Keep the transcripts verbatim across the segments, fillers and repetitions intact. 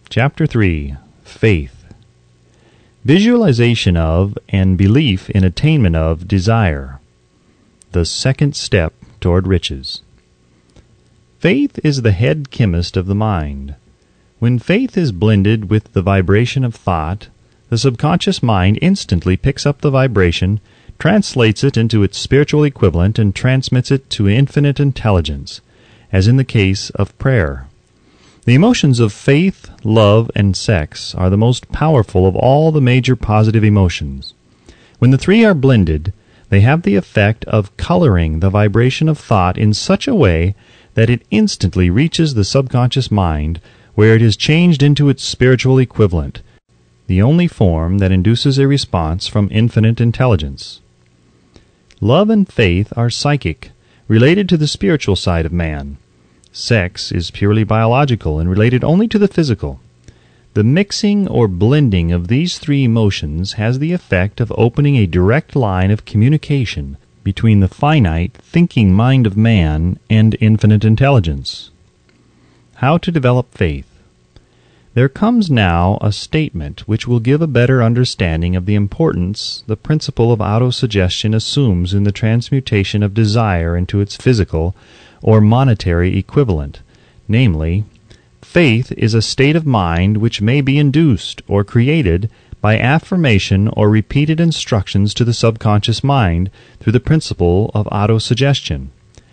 Chapter three. Faith. Visualization of and belief in attainment of desire. The second step toward riches. Faith is the head chemist of the mind. When faith is blended with the vibration of thought, the subconscious mind instantly picks up the vibration, translates it into its spiritual equivalent, and transmits it to infinite intelligence, as in the case of prayer. The emotions of faith, love, and sex are the most powerful of all the major positive emotions. When the three are blended, they have the effect of coloring the vibration of thought in such a way that it instantly reaches the subconscious mind, where it is changed into its spiritual equivalent, the only form that induces a response from infinite intelligence. Love and faith are psychic, related to the spiritual side of man. Sex is purely biological and related only to the physical. The mixing or blending of these three emotions has the effect of opening a direct line of communication between the finite, thinking mind of man and infinite intelligence. How to develop faith. There comes now a statement which will give a better understanding of the importance the principle of autosuggestion assumes in the transmutation of desire into its physical or monetary equivalent, namely, faith is a state of mind which may be induced or created by affirmation or repeated instructions to the subconscious mind through the principle of autosuggestion.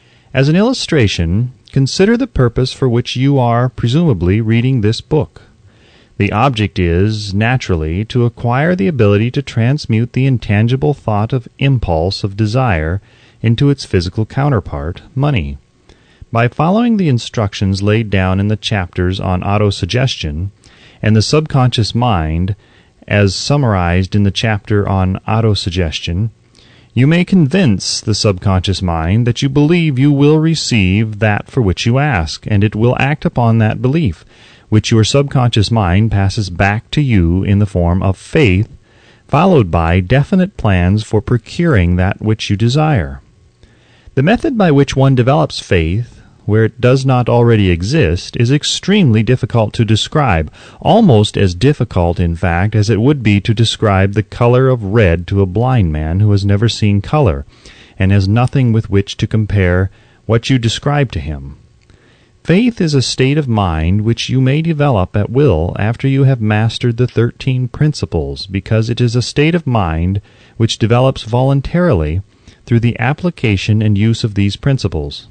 As an illustration, consider the purpose for which you are presumably reading this book. The object is, naturally, to acquire the ability to transmute the intangible thought of impulse of desire into its physical counterpart, money. By following the instructions laid down in the chapters on autosuggestion and the subconscious mind, as summarized in the chapter on autosuggestion, you may convince the subconscious mind that you believe you will receive that for which you ask, and it will act upon that belief, which your subconscious mind passes back to you in the form of faith, followed by definite plans for procuring that which you desire. The method by which one develops faith, where it does not already exist, is extremely difficult to describe, almost as difficult, in fact, as it would be to describe the color of red to a blind man who has never seen color, and has nothing with which to compare what you describe to him. Faith is a state of mind which you may develop at will after you have mastered the thirteen principles, because it is a state of mind which develops voluntarily through the application and use of these principles.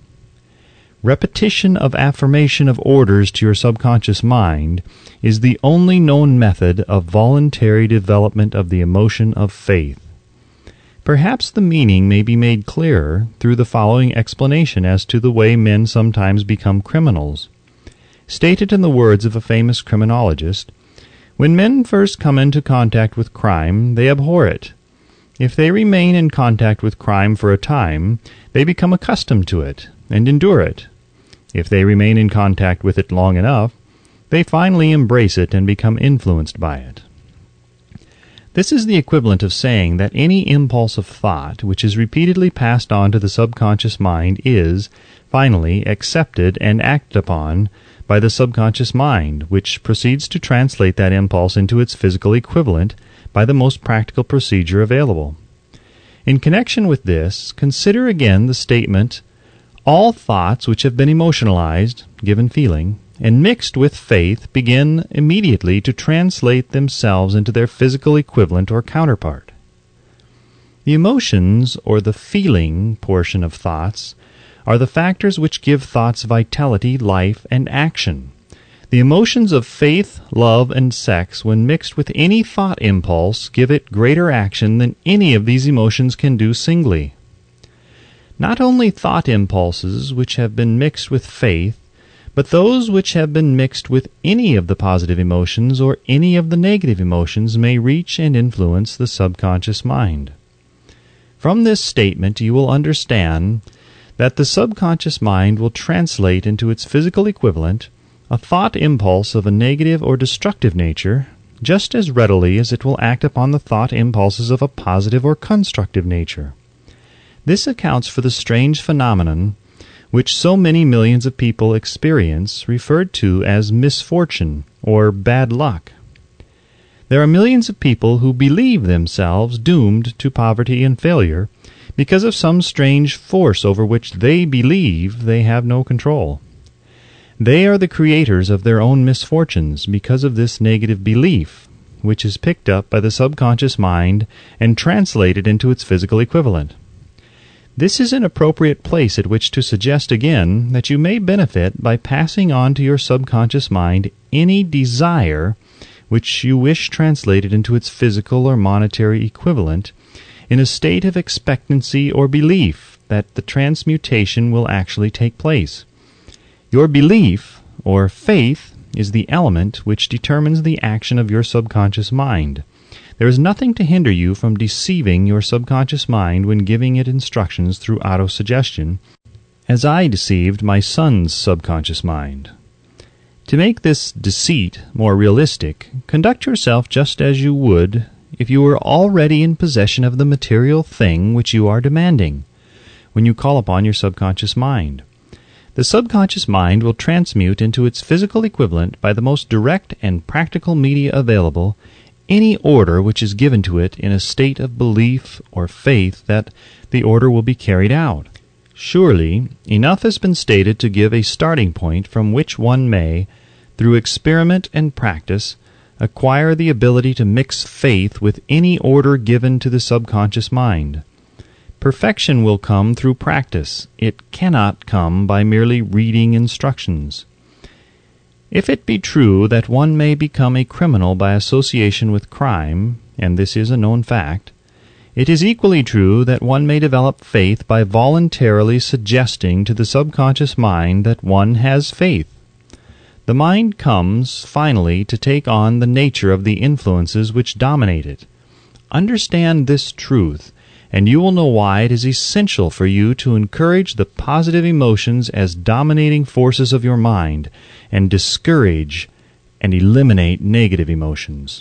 Repetition of affirmation of orders to your subconscious mind is the only known method of voluntary development of the emotion of faith. Perhaps the meaning may be made clearer through the following explanation as to the way men sometimes become criminals. Stated in the words of a famous criminologist, when men first come into contact with crime, they abhor it. If they remain in contact with crime for a time, they become accustomed to it and endure it. If they remain in contact with it long enough, they finally embrace it and become influenced by it. This is the equivalent of saying that any impulse of thought which is repeatedly passed on to the subconscious mind is, finally, accepted and acted upon by the subconscious mind, which proceeds to translate that impulse into its physical equivalent by the most practical procedure available. In connection with this, consider again the statement, all thoughts which have been emotionalized, given feeling, and mixed with faith begin immediately to translate themselves into their physical equivalent or counterpart. The emotions, or the feeling portion of thoughts, are the factors which give thoughts vitality, life, and action. The emotions of faith, love, and sex, when mixed with any thought impulse, give it greater action than any of these emotions can do singly. Not only thought impulses which have been mixed with faith, but those which have been mixed with any of the positive emotions or any of the negative emotions may reach and influence the subconscious mind. From this statement you will understand that the subconscious mind will translate into its physical equivalent a thought impulse of a negative or destructive nature just as readily as it will act upon the thought impulses of a positive or constructive nature. This accounts for the strange phenomenon which so many millions of people experience, referred to as misfortune or bad luck. There are millions of people who believe themselves doomed to poverty and failure because of some strange force over which they believe they have no control. They are the creators of their own misfortunes because of this negative belief, which is picked up by the subconscious mind and translated into its physical equivalent. This is an appropriate place at which to suggest again that you may benefit by passing on to your subconscious mind any desire which you wish translated into its physical or monetary equivalent in a state of expectancy or belief that the transmutation will actually take place. Your belief, or faith, is the element which determines the action of your subconscious mind. There is nothing to hinder you from deceiving your subconscious mind when giving it instructions through autosuggestion, as I deceived my son's subconscious mind. To make this deceit more realistic, conduct yourself just as you would if you were already in possession of the material thing which you are demanding, when you call upon your subconscious mind. The subconscious mind will transmute into its physical equivalent by the most direct and practical media available any order which is given to it in a state of belief or faith that the order will be carried out. Surely, enough has been stated to give a starting point from which one may, through experiment and practice, acquire the ability to mix faith with any order given to the subconscious mind. Perfection will come through practice. It cannot come by merely reading instructions. If it be true that one may become a criminal by association with crime, and this is a known fact, it is equally true that one may develop faith by voluntarily suggesting to the subconscious mind that one has faith. The mind comes, finally, to take on the nature of the influences which dominate it. Understand this truth, and you will know why it is essential for you to encourage the positive emotions as dominating forces of your mind, and discourage and eliminate negative emotions.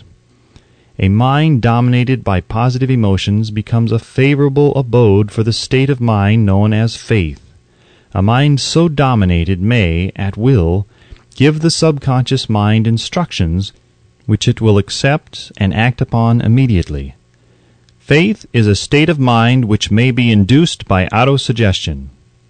A mind dominated by positive emotions becomes a favorable abode for the state of mind known as faith. A mind so dominated may, at will, give the subconscious mind instructions which it will accept and act upon immediately. Faith is a state of mind which may be induced by autosuggestion.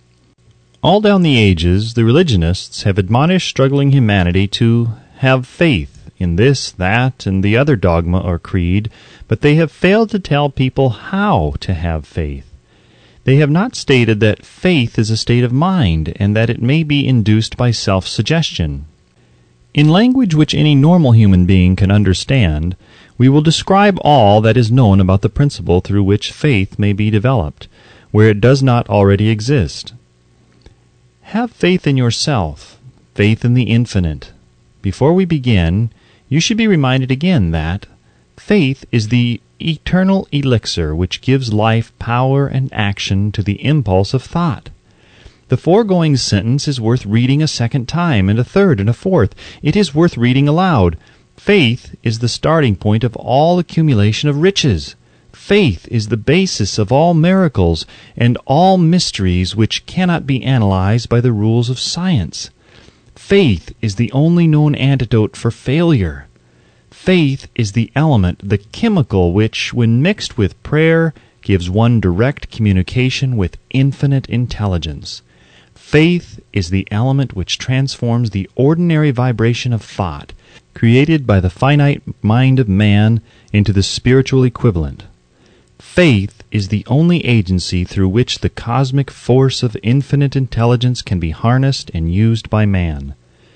All down the ages, the religionists have admonished struggling humanity to have faith in this, that, and the other dogma or creed, but they have failed to tell people how to have faith. They have not stated that faith is a state of mind and that it may be induced by self-suggestion. In language which any normal human being can understand, we will describe all that is known about the principle through which faith may be developed, where it does not already exist. Have faith in yourself, faith in the infinite. Before we begin, you should be reminded again that faith is the eternal elixir which gives life power and action to the impulse of thought. The foregoing sentence is worth reading a second time, and a third, and a fourth. It is worth reading aloud. Faith is the starting point of all accumulation of riches. Faith is the basis of all miracles and all mysteries which cannot be analyzed by the rules of science. Faith is the only known antidote for failure. Faith is the element, the chemical which, when mixed with prayer, gives one direct communication with infinite intelligence. Faith is the element which transforms the ordinary vibration of thought, created by the finite mind of man, into the spiritual equivalent. Faith is the only agency through which the cosmic force of infinite intelligence can be harnessed and used by man.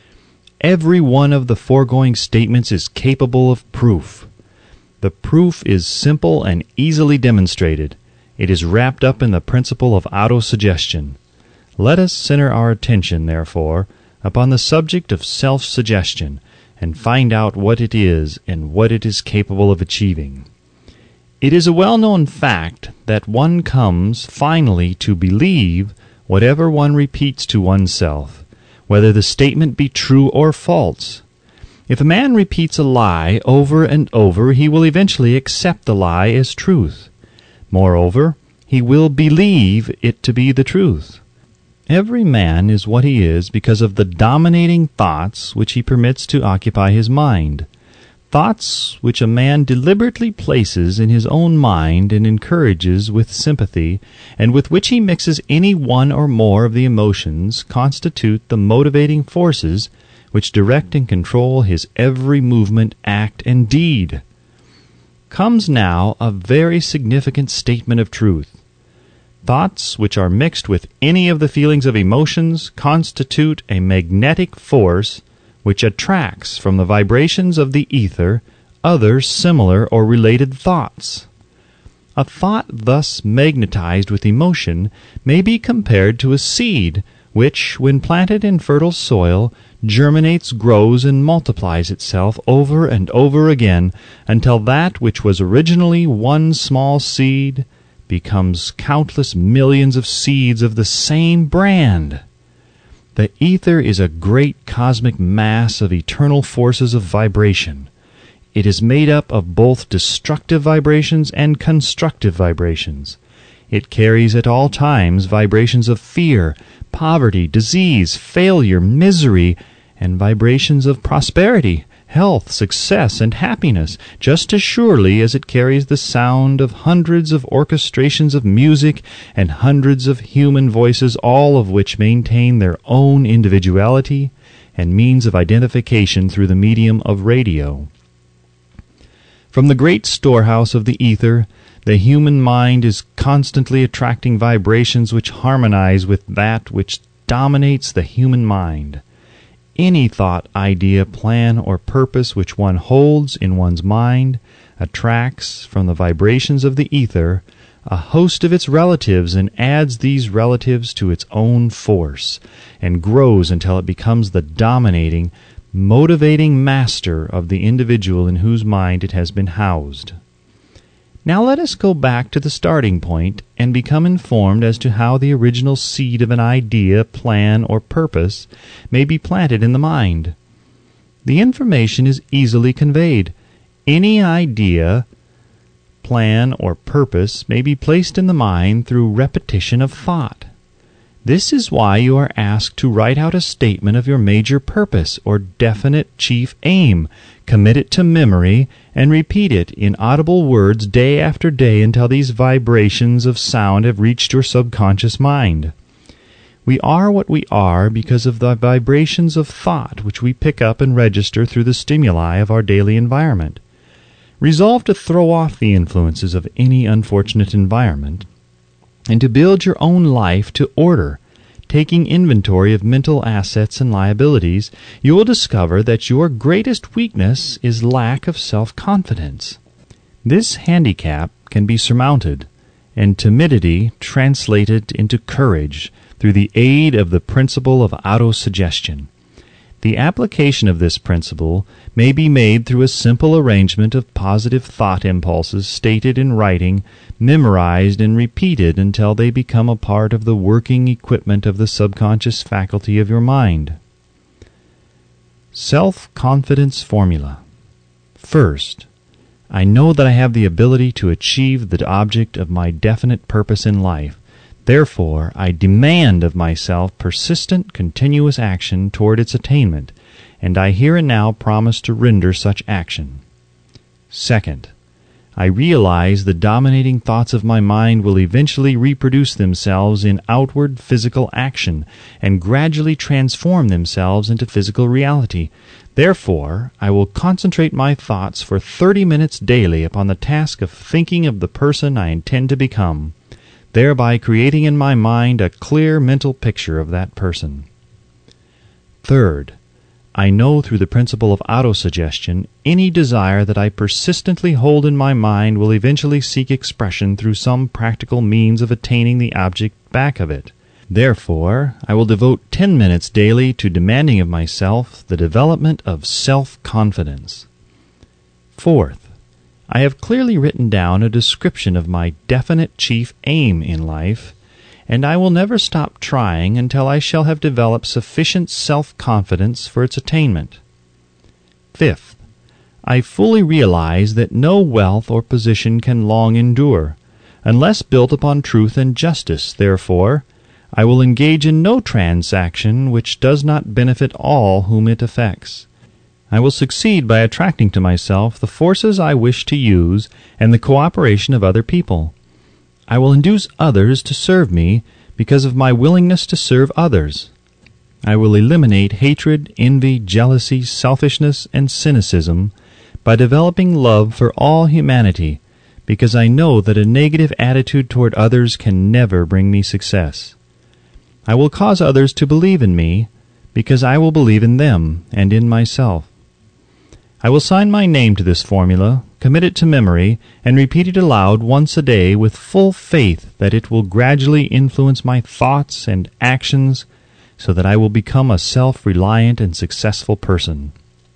Every one of the foregoing statements is capable of proof. The proof is simple and easily demonstrated. It is wrapped up in the principle of autosuggestion. Let us center our attention, therefore, upon the subject of self-suggestion, and find out what it is and what it is capable of achieving. It is a well-known fact that one comes finally to believe whatever one repeats to oneself, whether the statement be true or false. If a man repeats a lie over and over, he will eventually accept the lie as truth. Moreover, he will believe it to be the truth. Every man is what he is because of the dominating thoughts which he permits to occupy his mind. Thoughts which a man deliberately places in his own mind and encourages with sympathy, and with which he mixes any one or more of the emotions, constitute the motivating forces which direct and control his every movement, act, and deed. Comes now a very significant statement of truth. Thoughts which are mixed with any of the feelings of emotions constitute a magnetic force which attracts from the vibrations of the ether other similar or related thoughts. A thought thus magnetized with emotion may be compared to a seed which, when planted in fertile soil, germinates, grows, and multiplies itself over and over again until that which was originally one small seed becomes countless millions of seeds of the same brand. The ether is a great cosmic mass of eternal forces of vibration. It is made up of both destructive vibrations and constructive vibrations. It carries at all times vibrations of fear, poverty, disease, failure, misery, and vibrations of prosperity, health, success, and happiness, just as surely as it carries the sound of hundreds of orchestrations of music and hundreds of human voices, all of which maintain their own individuality and means of identification through the medium of radio. From the great storehouse of the ether, the human mind is constantly attracting vibrations which harmonize with that which dominates the human mind. Any thought, idea, plan, or purpose which one holds in one's mind attracts from the vibrations of the ether a host of its relatives and adds these relatives to its own force, and grows until it becomes the dominating, motivating master of the individual in whose mind it has been housed. Now let us go back to the starting point and become informed as to how the original seed of an idea, plan, or purpose may be planted in the mind. The information is easily conveyed. Any idea, plan, or purpose may be placed in the mind through repetition of thought. This is why you are asked to write out a statement of your major purpose or definite chief aim, commit it to memory, and repeat it in audible words day after day until these vibrations of sound have reached your subconscious mind. We are what we are because of the vibrations of thought which we pick up and register through the stimuli of our daily environment. Resolve to throw off the influences of any unfortunate environment and to build your own life to order. Taking inventory of mental assets and liabilities, you will discover that your greatest weakness is lack of self-confidence. This handicap can be surmounted, and timidity translated into courage through the aid of the principle of autosuggestion. The application of this principle may be made through a simple arrangement of positive thought impulses stated in writing, memorized and repeated until they become a part of the working equipment of the subconscious faculty of your mind. Self-confidence formula. First, I know that I have the ability to achieve the object of my definite purpose in life. Therefore, I demand of myself persistent, continuous action toward its attainment, and I here and now promise to render such action. Second, I realize the dominating thoughts of my mind will eventually reproduce themselves in outward physical action and gradually transform themselves into physical reality. Therefore, I will concentrate my thoughts for thirty minutes daily upon the task of thinking of the person I intend to become, thereby creating in my mind a clear mental picture of that person. Third, I know through the principle of autosuggestion any desire that I persistently hold in my mind will eventually seek expression through some practical means of attaining the object back of it. Therefore, I will devote ten minutes daily to demanding of myself the development of self-confidence. Fourth, I have clearly written down a description of my definite chief aim in life, and I will never stop trying until I shall have developed sufficient self-confidence for its attainment. Fifth, I fully realize that no wealth or position can long endure, unless built upon truth and justice. Therefore, I will engage in no transaction which does not benefit all whom it affects. I will succeed by attracting to myself the forces I wish to use and the cooperation of other people. I will induce others to serve me because of my willingness to serve others. I will eliminate hatred, envy, jealousy, selfishness, and cynicism by developing love for all humanity, because I know that a negative attitude toward others can never bring me success. I will cause others to believe in me, because I will believe in them and in myself. I will sign my name to this formula, commit it to memory, and repeat it aloud once a day with full faith that it will gradually influence my thoughts and actions so that I will become a self-reliant and successful person.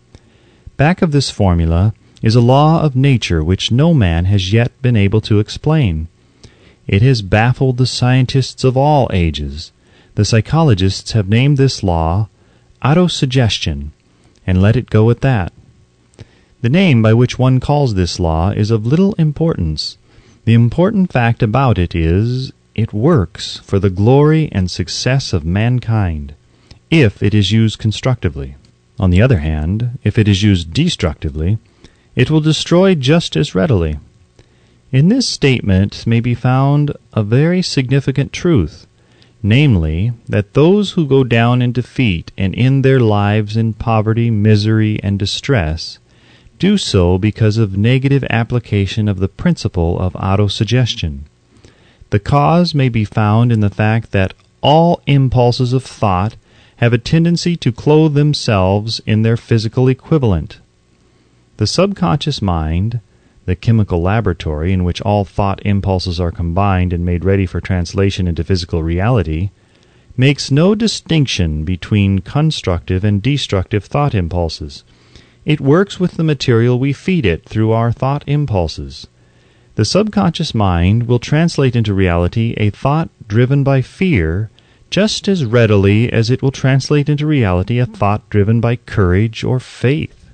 Back of this formula is a law of nature which no man has yet been able to explain. It has baffled the scientists of all ages. The psychologists have named this law autosuggestion, and let it go at that. The name by which one calls this law is of little importance. The important fact about it is, it works for the glory and success of mankind, if it is used constructively. On the other hand, if it is used destructively, it will destroy just as readily. In this statement may be found a very significant truth, namely, that those who go down in defeat and end their lives in poverty, misery, and distress do so because of negative application of the principle of autosuggestion. The cause may be found in the fact that all impulses of thought have a tendency to clothe themselves in their physical equivalent. The subconscious mind, the chemical laboratory in which all thought impulses are combined and made ready for translation into physical reality, makes no distinction between constructive and destructive thought impulses. It works with the material we feed it through our thought impulses. The subconscious mind will translate into reality a thought driven by fear just as readily as it will translate into reality a thought driven by courage or faith.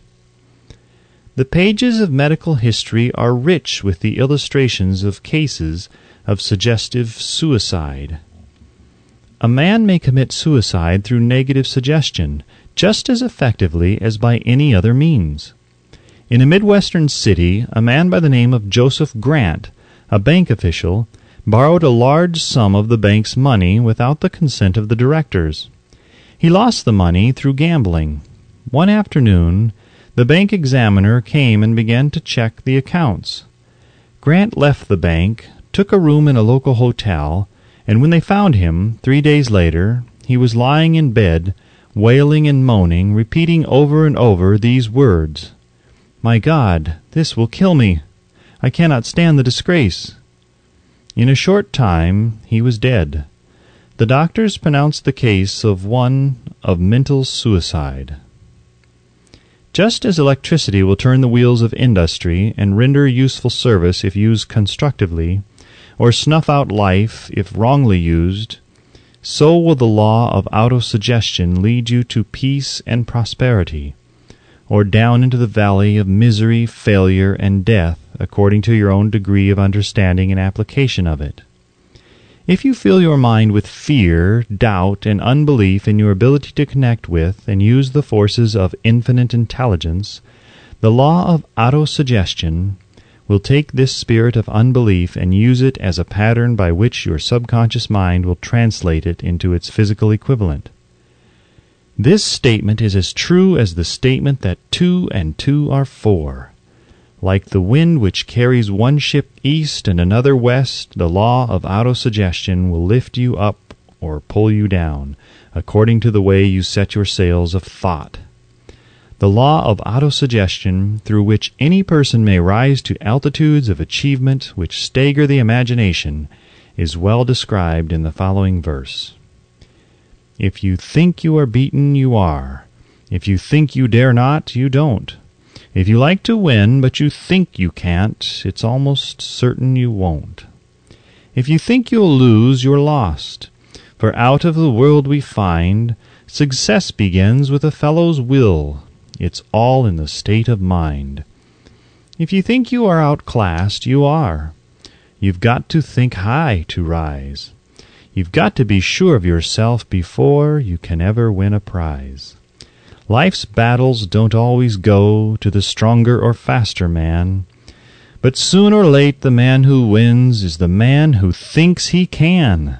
The pages of medical history are rich with the illustrations of cases of suggestive suicide. A man may commit suicide through negative suggestion just as effectively as by any other means. In a Midwestern city, a man by the name of Joseph Grant, a bank official, borrowed a large sum of the bank's money without the consent of the directors. He lost the money through gambling. One afternoon, the bank examiner came and began to check the accounts. Grant left the bank, took a room in a local hotel, and when they found him, three days later, he was lying in bed, wailing and moaning, repeating over and over these words, "My God, this will kill me. I cannot stand the disgrace." In a short time he was dead. The doctors pronounced the case of one of mental suicide. Just as electricity will turn the wheels of industry and render useful service if used constructively, or snuff out life if wrongly used, so will the law of autosuggestion lead you to peace and prosperity, or down into the valley of misery, failure, and death, according to your own degree of understanding and application of it. If you fill your mind with fear, doubt, and unbelief in your ability to connect with and use the forces of infinite intelligence, the law of autosuggestion will take this spirit of unbelief and use it as a pattern by which your subconscious mind will translate it into its physical equivalent. This statement is as true as the statement that two and two are four. Like the wind which carries one ship east and another west, the law of autosuggestion will lift you up or pull you down, according to the way you set your sails of thought. The law of autosuggestion, through which any person may rise to altitudes of achievement which stagger the imagination, is well described in the following verse. If you think you are beaten, you are. If you think you dare not, you don't. If you like to win, but you think you can't, it's almost certain you won't. If you think you'll lose, you're lost. For out of the world we find, success begins with a fellow's will. It's all in the state of mind. If you think you are outclassed, you are. You've got to think high to rise. You've got to be sure of yourself before you can ever win a prize. Life's battles don't always go to the stronger or faster man, but soon or late the man who wins is the man who thinks he can.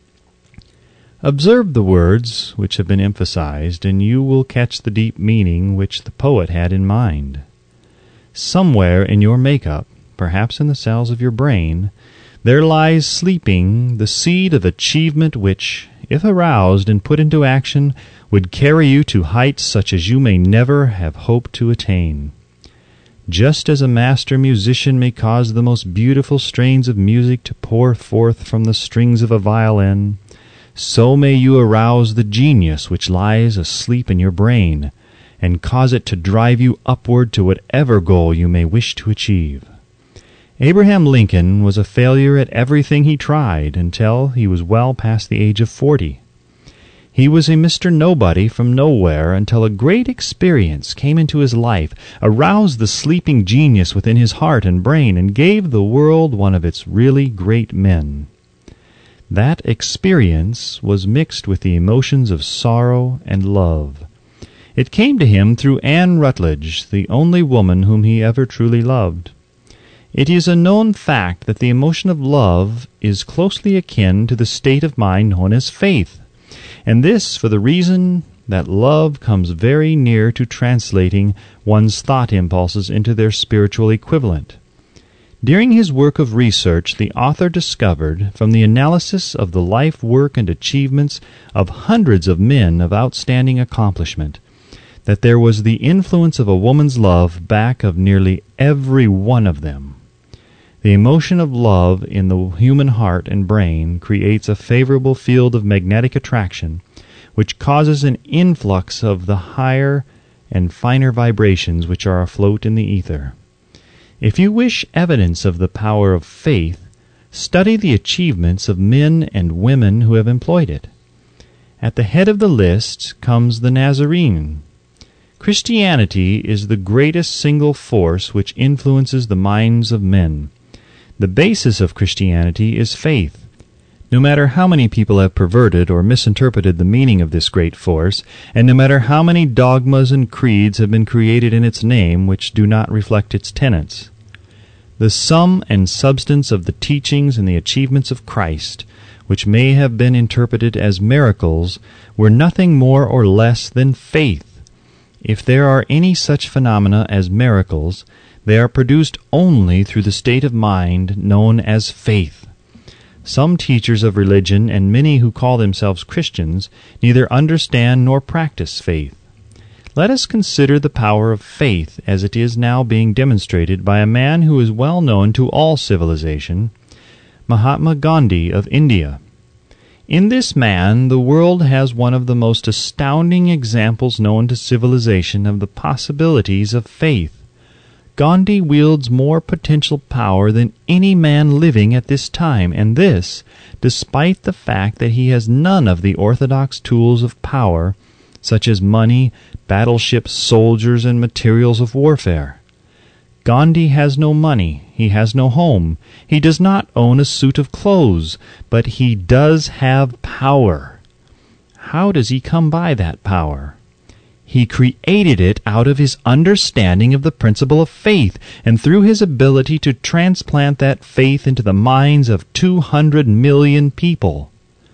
Observe the words which have been emphasized, and you will catch the deep meaning which the poet had in mind. Somewhere in your make-up, perhaps in the cells of your brain, there lies sleeping the seed of achievement which, if aroused and put into action, would carry you to heights such as you may never have hoped to attain. Just as a master musician may cause the most beautiful strains of music to pour forth from the strings of a violin, so may you arouse the genius which lies asleep in your brain, and cause it to drive you upward to whatever goal you may wish to achieve. Abraham Lincoln was a failure at everything he tried until he was well past the age of forty. He was a Mister Nobody from nowhere until a great experience came into his life, aroused the sleeping genius within his heart and brain, and gave the world one of its really great men. That experience was mixed with the emotions of sorrow and love. It came to him through Anne Rutledge, the only woman whom he ever truly loved. It is a known fact that the emotion of love is closely akin to the state of mind known as faith, and this for the reason that love comes very near to translating one's thought impulses into their spiritual equivalent. During his work of research, the author discovered, from the analysis of the life, work, and achievements of hundreds of men of outstanding accomplishment, that there was the influence of a woman's love back of nearly every one of them. The emotion of love in the human heart and brain creates a favorable field of magnetic attraction, which causes an influx of the higher and finer vibrations which are afloat in the ether. If you wish evidence of the power of faith, study the achievements of men and women who have employed it. At the head of the list comes the Nazarene. Christianity is the greatest single force which influences the minds of men. The basis of Christianity is faith. No matter how many people have perverted or misinterpreted the meaning of this great force, and no matter how many dogmas and creeds have been created in its name which do not reflect its tenets, the sum and substance of the teachings and the achievements of Christ, which may have been interpreted as miracles, were nothing more or less than faith. If there are any such phenomena as miracles, they are produced only through the state of mind known as faith. Some teachers of religion and many who call themselves Christians neither understand nor practice faith. Let us consider the power of faith as it is now being demonstrated by a man who is well known to all civilization, Mahatma Gandhi of India. In this man, the world has one of the most astounding examples known to civilization of the possibilities of faith. Gandhi wields more potential power than any man living at this time, and this, despite the fact that he has none of the orthodox tools of power, such as money, battleships, soldiers, and materials of warfare. Gandhi has no money, he has no home, he does not own a suit of clothes, but he does have power. How does he come by that power? He created it out of his understanding of the principle of faith, and through his ability to transplant that faith into the minds of two hundred million people.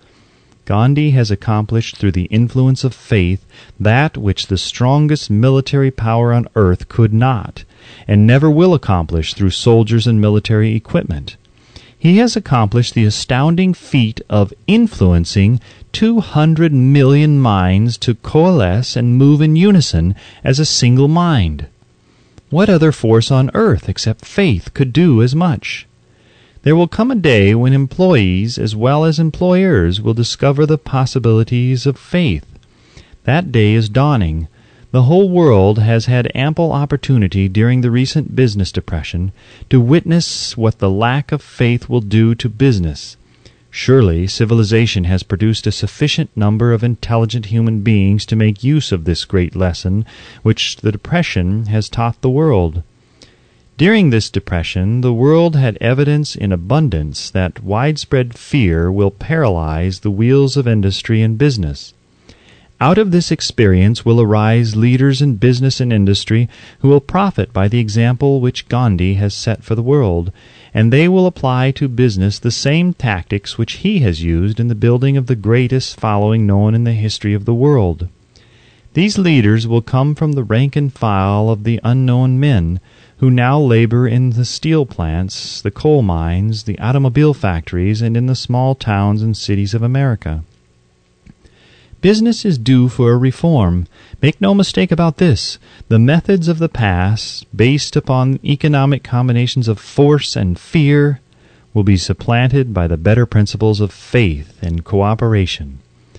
Gandhi has accomplished through the influence of faith that which the strongest military power on earth could not, and never will accomplish through soldiers and military equipment. He has accomplished the astounding feat of influencing two hundred million minds to coalesce and move in unison as a single mind. What other force on earth except faith could do as much? There will come a day when employees as well as employers will discover the possibilities of faith. That day is dawning. The whole world has had ample opportunity during the recent business depression to witness what the lack of faith will do to business. Surely civilization has produced a sufficient number of intelligent human beings to make use of this great lesson which the depression has taught the world. During this depression, the world had evidence in abundance that widespread fear will paralyze the wheels of industry and business. Out of this experience will arise leaders in business and industry who will profit by the example which Gandhi has set for the world, and they will apply to business the same tactics which he has used in the building of the greatest following known in the history of the world. These leaders will come from the rank and file of the unknown men who now labor in the steel plants, the coal mines, the automobile factories, and in the small towns and cities of America. Business is due for a reform. Make no mistake about this. The methods of the past, based upon economic combinations of force and fear, will be supplanted by the better principles of faith and cooperation.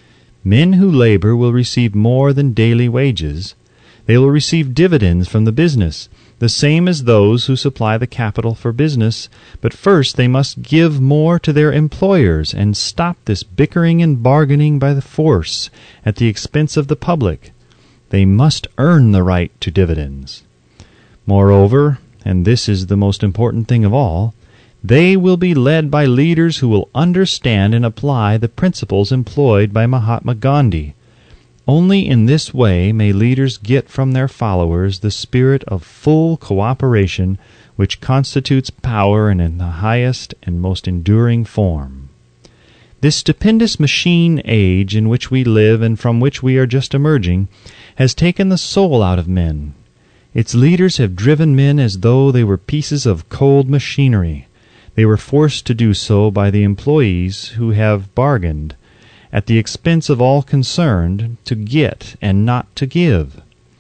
Men who labor will receive more than daily wages. They will receive dividends from the business, the same as those who supply the capital for business, but first they must give more to their employers and stop this bickering and bargaining by the force at the expense of the public. They must earn the right to dividends. Moreover, and this is the most important thing of all, they will be led by leaders who will understand and apply the principles employed by Mahatma Gandhi. Only in this way may leaders get from their followers the spirit of full cooperation which constitutes power and in the highest and most enduring form. This stupendous machine age in which we live and from which we are just emerging has taken the soul out of men. Its leaders have driven men as though they were pieces of cold machinery. They were forced to do so by the employees who have bargained, at the expense of all concerned, to get and not to give.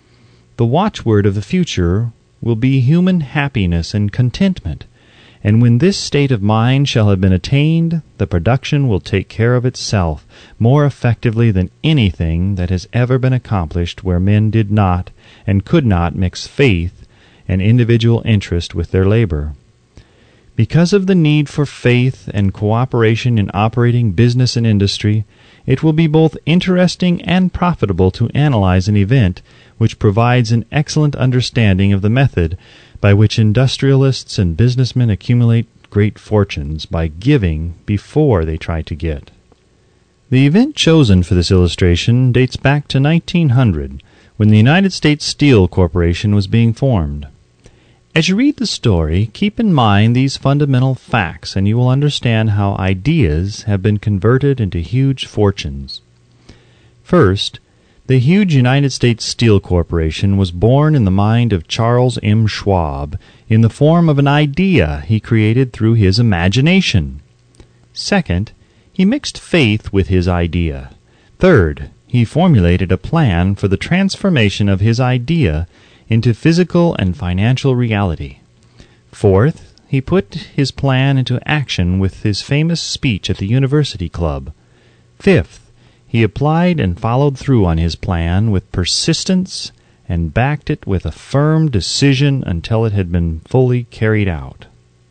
The watchword of the future will be human happiness and contentment, and when this state of mind shall have been attained, the production will take care of itself more effectively than anything that has ever been accomplished where men did not and could not mix faith and individual interest with their labor. Because of the need for faith and cooperation in operating business and industry, it will be both interesting and profitable to analyze an event which provides an excellent understanding of the method by which industrialists and businessmen accumulate great fortunes by giving before they try to get. The event chosen for this illustration dates back to nineteen hundred, when the United States Steel Corporation was being formed. As you read the story, keep in mind these fundamental facts, and you will understand how ideas have been converted into huge fortunes. First, the huge United States Steel Corporation was born in the mind of Charles M. Schwab in the form of an idea he created through his imagination. Second, he mixed faith with his idea. Third, he formulated a plan for the transformation of his idea into physical and financial reality. Fourth, he put his plan into action with his famous speech at the University Club. Fifth, he applied and followed through on his plan with persistence and backed it with a firm decision until it had been fully carried out.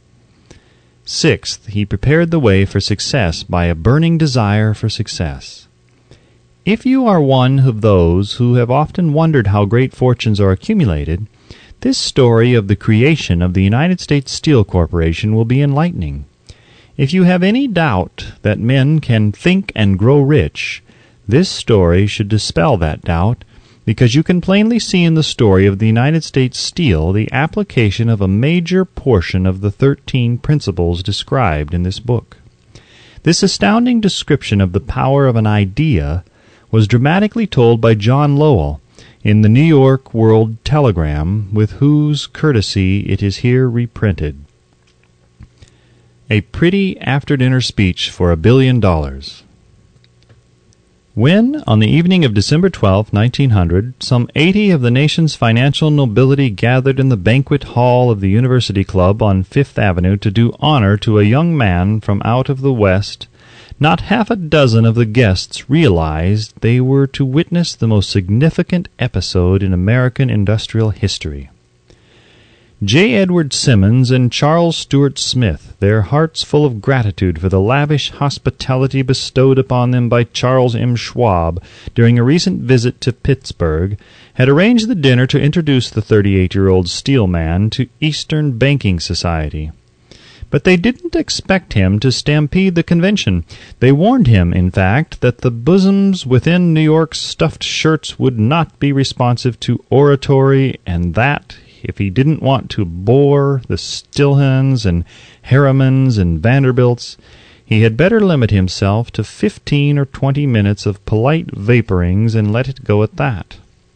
Sixth, he prepared the way for success by a burning desire for success. If you are one of those who have often wondered how great fortunes are accumulated, this story of the creation of the United States Steel Corporation will be enlightening. If you have any doubt that men can think and grow rich, this story should dispel that doubt, because you can plainly see in the story of the United States Steel the application of a major portion of the thirteen principles described in this book. This astounding description of the power of an idea was dramatically told by John Lowell in the New York World Telegram, with whose courtesy it is here reprinted. A pretty after-dinner speech for a billion dollars. When, on the evening of December twelfth, nineteen hundred, some eighty of the nation's financial nobility gathered in the banquet hall of the University Club on Fifth Avenue to do honor to a young man from out of the West, not half a dozen of the guests realized they were to witness the most significant episode in American industrial history. J. Edward Simmons and Charles Stewart Smith, their hearts full of gratitude for the lavish hospitality bestowed upon them by Charles M. Schwab during a recent visit to Pittsburgh, had arranged the dinner to introduce the thirty-eight-year-old steel man to Eastern banking society. But they didn't expect him to stampede the convention. They warned him, in fact, that the bosoms within New York's stuffed shirts would not be responsive to oratory, and that, if he didn't want to bore the Stilhans and Harrimans and Vanderbilts, he had better limit himself to fifteen or twenty minutes of polite vaporings and let it go at that.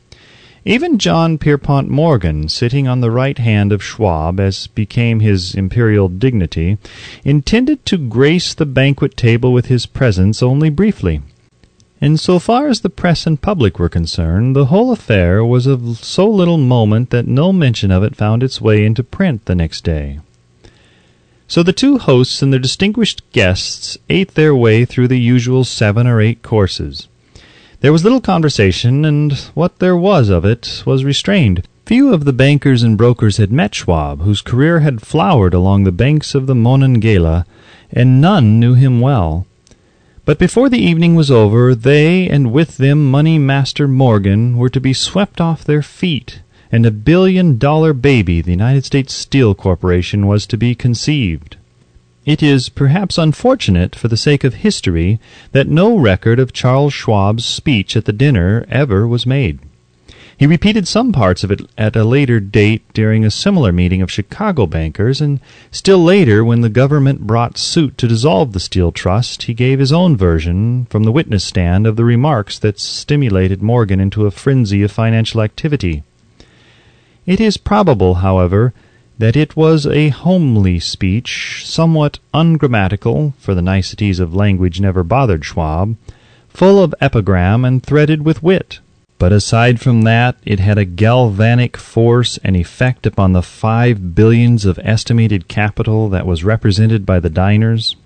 Even John Pierpont Morgan, sitting on the right hand of Schwab, as became his imperial dignity, intended to grace the banquet table with his presence only briefly. And so far as the press and public were concerned, the whole affair was of so little moment that no mention of it found its way into print the next day. So the two hosts and their distinguished guests ate their way through the usual seven or eight courses. There was little conversation, and what there was of it was restrained. Few of the bankers and brokers had met Schwab, whose career had flowered along the banks of the Monongahela, and none knew him well. But before the evening was over, they, and with them Money Master Morgan, were to be swept off their feet, and a billion-dollar baby, the United States Steel Corporation, was to be conceived. It is perhaps unfortunate, for the sake of history, that no record of Charles Schwab's speech at the dinner ever was made. He repeated some parts of it at a later date during a similar meeting of Chicago bankers, and still later, when the government brought suit to dissolve the Steel Trust, he gave his own version from the witness stand of the remarks that stimulated Morgan into a frenzy of financial activity. It is probable, however, that it was a homely speech, somewhat ungrammatical, for the niceties of language never bothered Schwab, full of epigram and threaded with wit. But aside from that, it had a galvanic force and effect upon the five billions of estimated capital that was represented by the diners.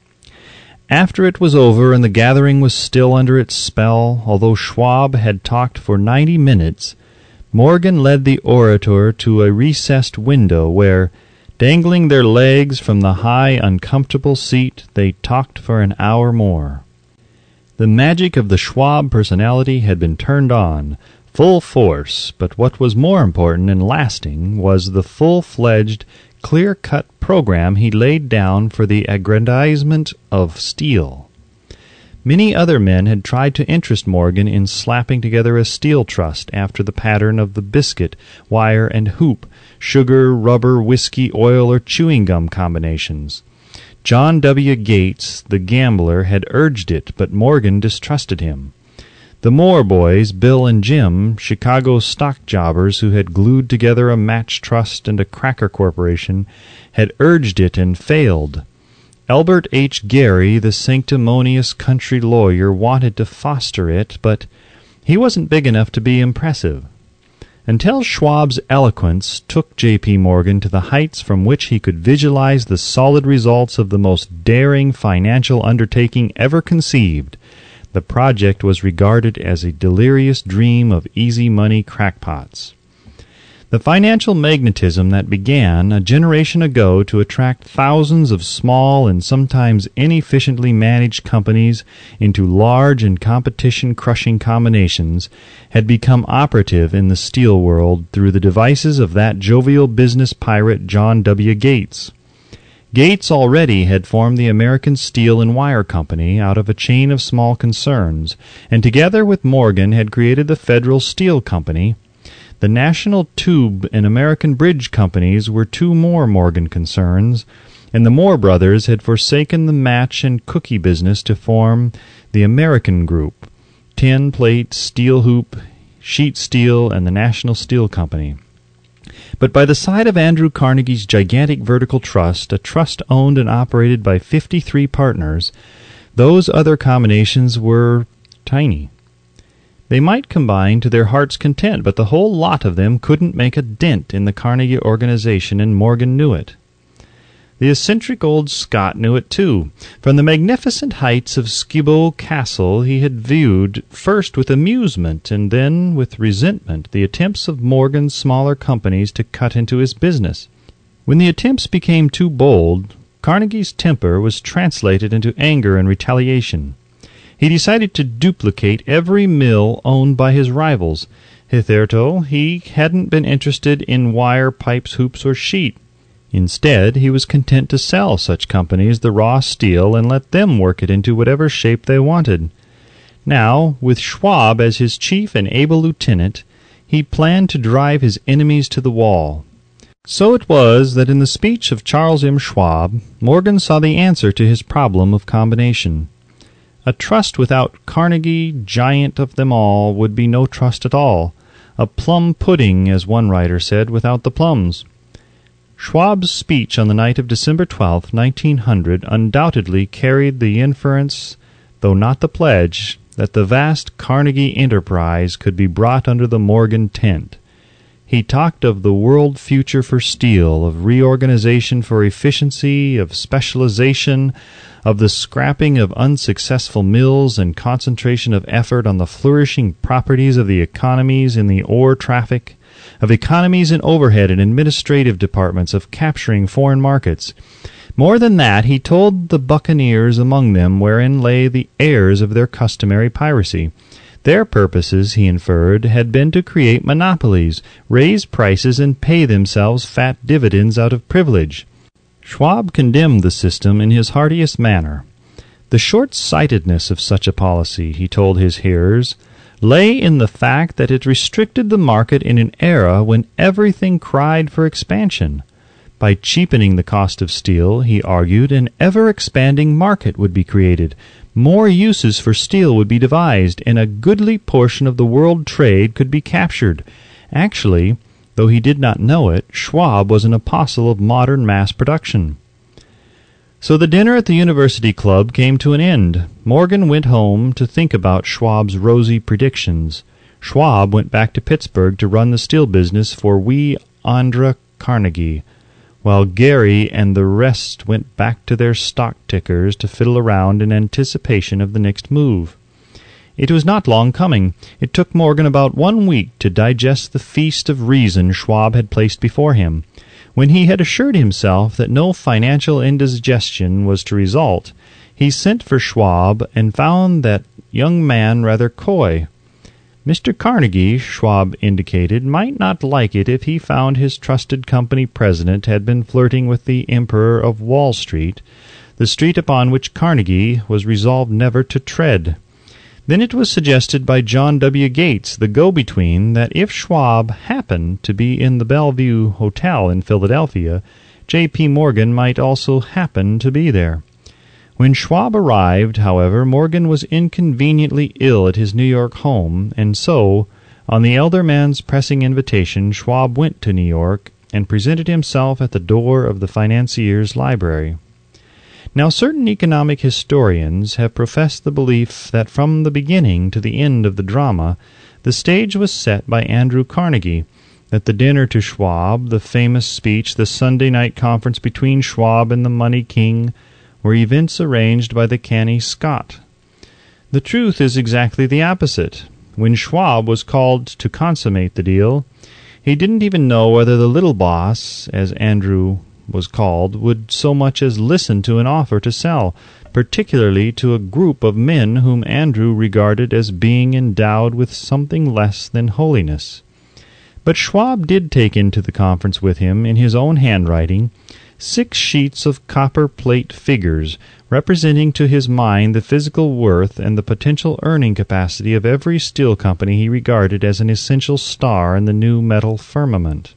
After it was over and the gathering was still under its spell, although Schwab had talked for ninety minutes, Morgan led the orator to a recessed window where, dangling their legs from the high, uncomfortable seat, they talked for an hour more. The magic of the Schwab personality had been turned on, full force, but what was more important and lasting was the full-fledged, clear-cut program he laid down for the aggrandizement of steel. Many other men had tried to interest Morgan in slapping together a steel trust after the pattern of the biscuit, wire, and hoop, sugar, rubber, whiskey, oil, or chewing gum combinations. John W. Gates, the gambler, had urged it, but Morgan distrusted him. The Moore boys, Bill and Jim, Chicago stock jobbers who had glued together a match trust and a cracker corporation, had urged it and failed. Albert H. Gary, the sanctimonious country lawyer, wanted to foster it, but he wasn't big enough to be impressive. Until Schwab's eloquence took J P. Morgan to the heights from which he could visualize the solid results of the most daring financial undertaking ever conceived, the project was regarded as a delirious dream of easy money crackpots. The financial magnetism that began a generation ago to attract thousands of small and sometimes inefficiently managed companies into large and competition-crushing combinations had become operative in the steel world through the devices of that jovial business pirate John W. Gates. Gates already had formed the American Steel and Wire Company out of a chain of small concerns, and together with Morgan had created the Federal Steel Company. The National Tube and American Bridge Companies were two more Morgan concerns, and the Moore brothers had forsaken the match and cookie business to form the American Group, tin plate, steel hoop, sheet steel, and the National Steel Company. But by the side of Andrew Carnegie's gigantic vertical trust, a trust owned and operated by fifty-three partners, those other combinations were tiny. They might combine to their heart's content, but the whole lot of them couldn't make a dent in the Carnegie organization, and Morgan knew it. The eccentric old Scot knew it too. From the magnificent heights of Skibo Castle he had viewed, first with amusement and then with resentment, the attempts of Morgan's smaller companies to cut into his business. When the attempts became too bold, Carnegie's temper was translated into anger and retaliation. He decided to duplicate every mill owned by his rivals. Hitherto, he hadn't been interested in wire, pipes, hoops, or sheet. Instead, he was content to sell such companies the raw steel and let them work it into whatever shape they wanted. Now, with Schwab as his chief and able lieutenant, he planned to drive his enemies to the wall. So it was that in the speech of Charles M. Schwab, Morgan saw the answer to his problem of combination. A trust without Carnegie, giant of them all, would be no trust at all. A plum pudding, as one writer said, without the plums. Schwab's speech on the night of December twelfth, nineteen hundred, undoubtedly carried the inference, though not the pledge, that the vast Carnegie enterprise could be brought under the Morgan tent. He talked of the world future for steel, of reorganization for efficiency, of specialization, of the scrapping of unsuccessful mills and concentration of effort on the flourishing properties of the economies in the ore traffic, of economies in overhead and administrative departments, of capturing foreign markets. More than that, he told the buccaneers among them wherein lay the heirs of their customary piracy. Their purposes, he inferred, had been to create monopolies, raise prices, and pay themselves fat dividends out of privilege. Schwab condemned the system in his heartiest manner. The short-sightedness of such a policy, he told his hearers, lay in the fact that it restricted the market in an era when everything cried for expansion. By cheapening the cost of steel, he argued, an ever-expanding market would be created. More uses for steel would be devised, and a goodly portion of the world trade could be captured. Actually, though he did not know it, Schwab was an apostle of modern mass production. So the dinner at the University Club came to an end. Morgan went home to think about Schwab's rosy predictions. Schwab went back to Pittsburgh to run the steel business for wee Andra Carnegie, while Gary and the rest went back to their stock tickers to fiddle around in anticipation of the next move. It was not long coming. It took Morgan about one week to digest the feast of reason Schwab had placed before him. When he had assured himself that no financial indigestion was to result, he sent for Schwab and found that young man rather coy. Mister Carnegie, Schwab indicated, might not like it if he found his trusted company president had been flirting with the Emperor of Wall Street, the street upon which Carnegie was resolved never to tread. Then it was suggested by John W. Gates, the go-between, that if Schwab happened to be in the Bellevue Hotel in Philadelphia, J P. Morgan might also happen to be there. When Schwab arrived, however, Morgan was inconveniently ill at his New York home, and so, on the elder man's pressing invitation, Schwab went to New York and presented himself at the door of the financier's library. Now, certain economic historians have professed the belief that from the beginning to the end of the drama, the stage was set by Andrew Carnegie, that the dinner to Schwab, the famous speech, the Sunday night conference between Schwab and the money king, were events arranged by the canny Scott. The truth is exactly the opposite. When Schwab was called to consummate the deal, he didn't even know whether the little boss, as Andrew was called, would so much as listen to an offer to sell, particularly to a group of men whom Andrew regarded as being endowed with something less than holiness. But Schwab did take into the conference with him, in his own handwriting, six sheets of copper-plate figures, representing to his mind the physical worth and the potential earning capacity of every steel company he regarded as an essential star in the new metal firmament.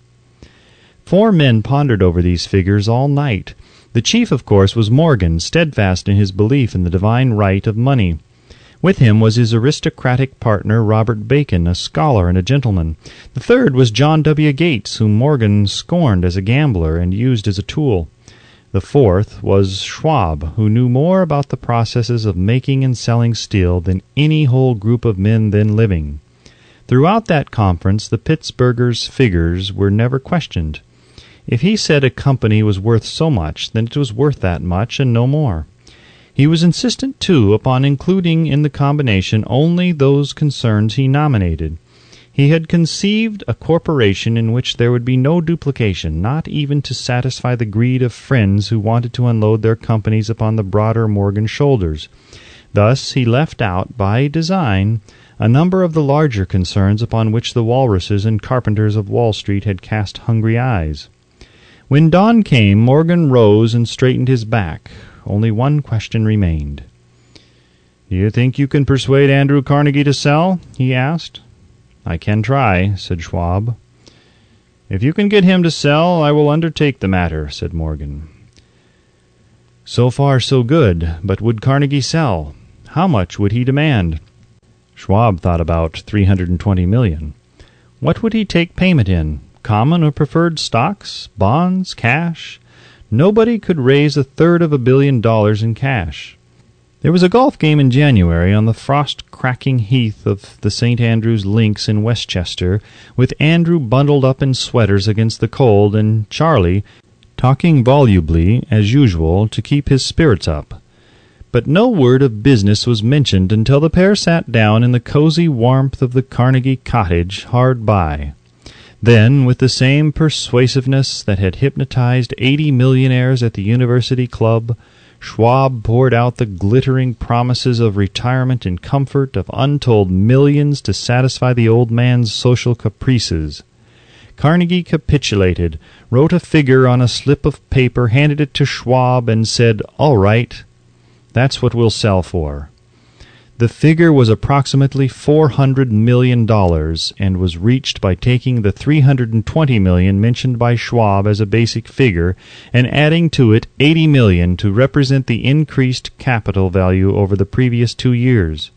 Four men pondered over these figures all night. The chief, of course, was Morgan, steadfast in his belief in the divine right of money. With him was his aristocratic partner, Robert Bacon, a scholar and a gentleman. The third was John W. Gates, whom Morgan scorned as a gambler and used as a tool. The fourth was Schwab, who knew more about the processes of making and selling steel than any whole group of men then living. Throughout that conference, the Pittsburgher's figures were never questioned. If he said a company was worth so much, then it was worth that much and no more. He was insistent, too, upon including in the combination only those concerns he nominated. He had conceived a corporation in which there would be no duplication, not even to satisfy the greed of friends who wanted to unload their companies upon the broader Morgan shoulders. Thus he left out, by design, a number of the larger concerns upon which the walruses and carpenters of Wall Street had cast hungry eyes. When dawn came, Morgan rose and straightened his back. Only one question remained. "Do you think you can persuade Andrew Carnegie to sell?" he asked. "I can try," said Schwab. "If you can get him to sell, I will undertake the matter," said Morgan. So far so good, but would Carnegie sell? How much would he demand? Schwab thought about three hundred twenty million dollars. What would he take payment in? Common or preferred stocks? Bonds? Cash? Nobody could raise a third of a billion dollars in cash. There was a golf game in January on the frost-cracking heath of the Saint Andrew's Links in Westchester, with Andrew bundled up in sweaters against the cold, and Charlie talking volubly, as usual, to keep his spirits up. But no word of business was mentioned until the pair sat down in the cozy warmth of the Carnegie cottage hard by. Then, with the same persuasiveness that had hypnotized eighty millionaires at the University Club, Schwab poured out the glittering promises of retirement and comfort, of untold millions to satisfy the old man's social caprices. Carnegie capitulated, wrote a figure on a slip of paper, handed it to Schwab, and said, "All right, that's what we'll sell for." The figure was approximately four hundred million dollars, and was reached by taking the three hundred twenty million dollars mentioned by Schwab as a basic figure, and adding to it eighty million dollars to represent the increased capital value over the previous two years.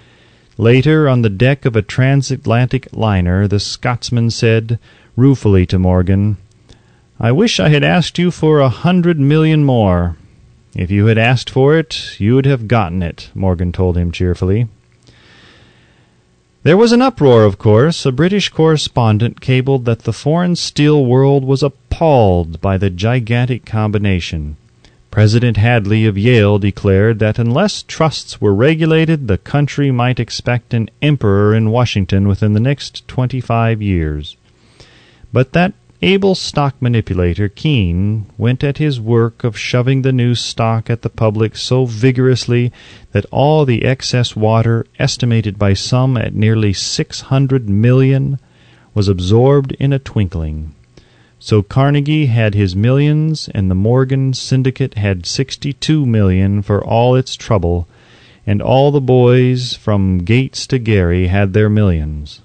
Later, on the deck of a transatlantic liner, the Scotsman said ruefully to Morgan, "I wish I had asked you for a hundred million more." "If you had asked for it, you would have gotten it," Morgan told him cheerfully. There was an uproar, of course. A British correspondent cabled that the foreign steel world was appalled by the gigantic combination. President Hadley of Yale declared that unless trusts were regulated, the country might expect an emperor in Washington within the next twenty-five years. But that able stock manipulator, Keene, went at his work of shoving the new stock at the public so vigorously that all the excess water, estimated by some at nearly six hundred million, was absorbed in a twinkling. So Carnegie had his millions, and the Morgan Syndicate had sixty-two million for all its trouble, and all the boys from Gates to Gary had their millions.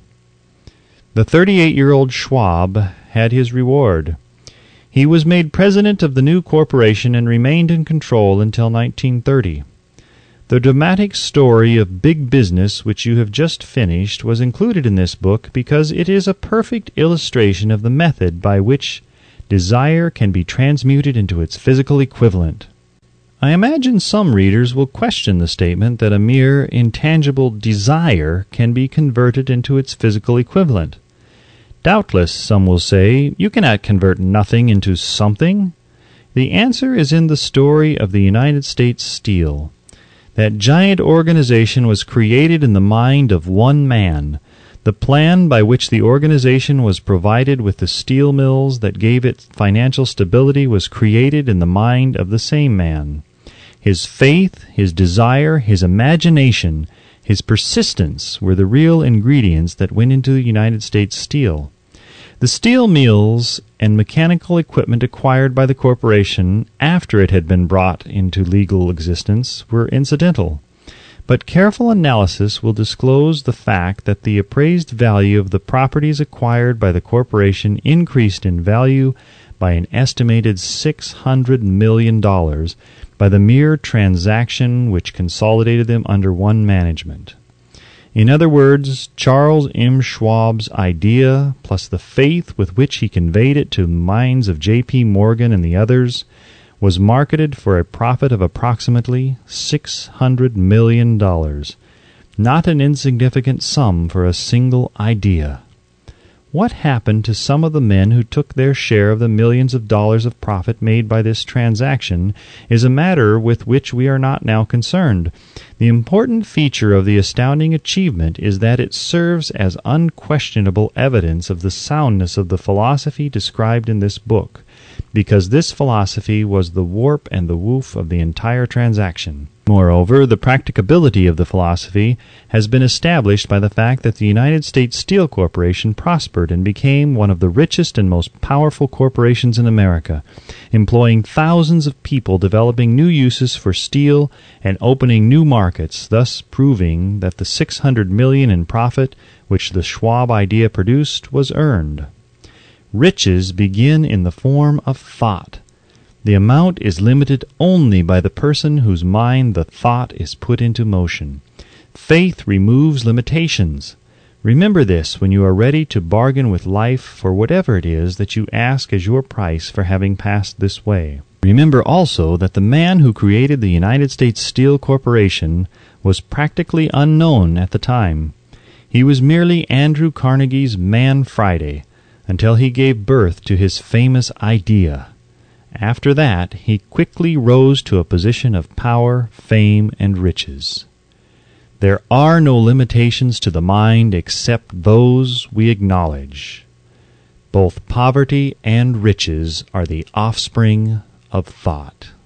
The thirty-eight-year-old Schwab had his reward. He was made president of the new corporation and remained in control until nineteen thirty. The dramatic story of big business which you have just finished was included in this book because it is a perfect illustration of the method by which desire can be transmuted into its physical equivalent. I imagine some readers will question the statement that a mere intangible desire can be converted into its physical equivalent. Doubtless, some will say, you cannot convert nothing into something. The answer is in the story of the United States Steel. That giant organization was created in the mind of one man. The plan by which the organization was provided with the steel mills that gave it financial stability was created in the mind of the same man. His faith, his desire, his imagination, his persistence were the real ingredients that went into the United States Steel. The steel mills and mechanical equipment acquired by the corporation after it had been brought into legal existence were incidental. But careful analysis will disclose the fact that the appraised value of the properties acquired by the corporation increased in value by an estimated six hundred million dollars by the mere transaction which consolidated them under one management. In other words, Charles M. Schwab's idea, plus the faith with which he conveyed it to the minds of J P. Morgan and the others, was marketed for a profit of approximately six hundred million dollars, not an insignificant sum for a single idea. What happened to some of the men who took their share of the millions of dollars of profit made by this transaction is a matter with which we are not now concerned. The important feature of the astounding achievement is that it serves as unquestionable evidence of the soundness of the philosophy described in this book, because this philosophy was the warp and the woof of the entire transaction. Moreover, the practicability of the philosophy has been established by the fact that the United States Steel Corporation prospered and became one of the richest and most powerful corporations in America, employing thousands of people, developing new uses for steel, and opening new markets, thus proving that the six hundred million dollars in profit which the Schwab idea produced was earned. Riches begin in the form of thought. The amount is limited only by the person whose mind the thought is put into motion. Faith removes limitations. Remember this when you are ready to bargain with life for whatever it is that you ask as your price for having passed this way. Remember also that the man who created the United States Steel Corporation was practically unknown at the time. He was merely Andrew Carnegie's Man Friday, until he gave birth to his famous idea. After that, he quickly rose to a position of power, fame, and riches. There are no limitations to the mind except those we acknowledge. Both poverty and riches are the offspring of thought.